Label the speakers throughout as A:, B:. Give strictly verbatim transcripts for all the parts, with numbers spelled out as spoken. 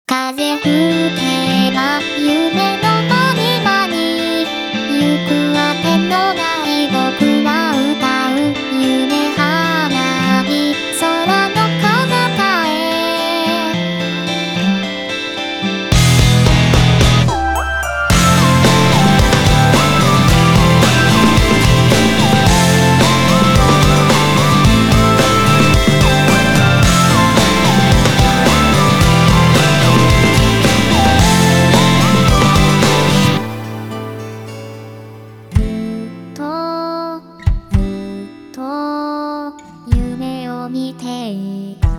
A: 風吹けば夢のまにまに行くあてのない僕は歌う夢花火空の彼方へ夢を見ていた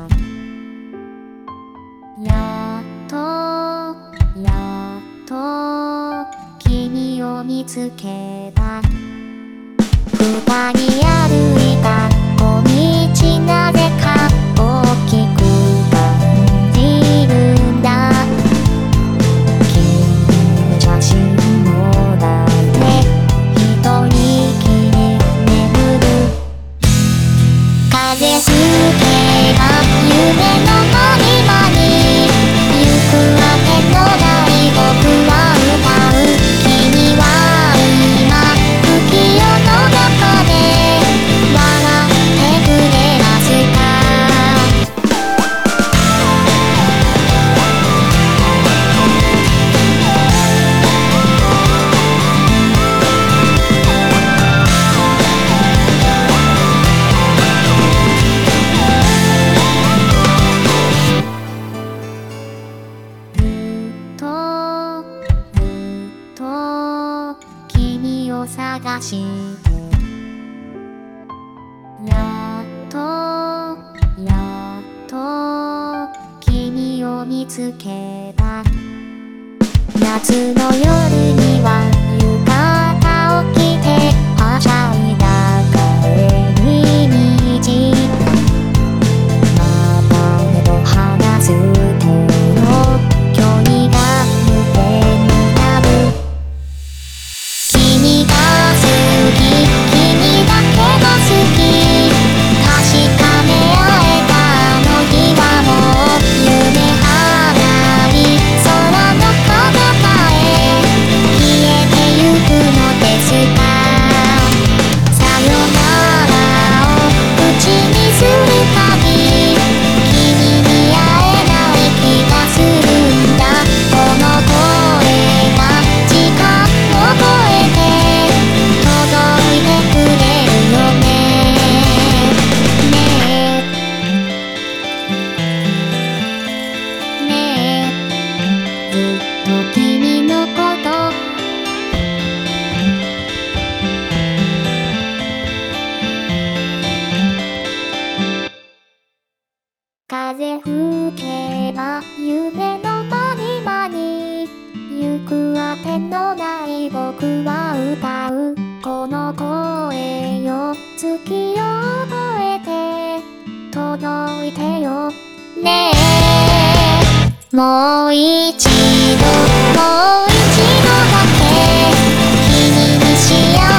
A: やっとやっと君を見つけた二人歩いた小道なぜか大きく感じるんだ君の写真を抱いて一人きり眠る風吹けば夢のまにまに行くあてのない僕は歌う君は今不器用の中で笑ってくれますか君を探してやっとやっと君を見つけた夏の夜には浴衣を着てはしゃいだ帰り道また目と話す手の距離が抜けになる君が好き君だけが好き確かめ合えたあの日はもう夢花火空の彼方へ消えてゆくのですかさよならを口にするたび君に会えない気がするんだこの声が時間を超えて届いてくれるよねねえねえずっと君のこと風吹けば夢のまにまに行くあてのない僕は歌うこの声よ月を覚えて届いてよねえもう一度もう一度だけ君に幸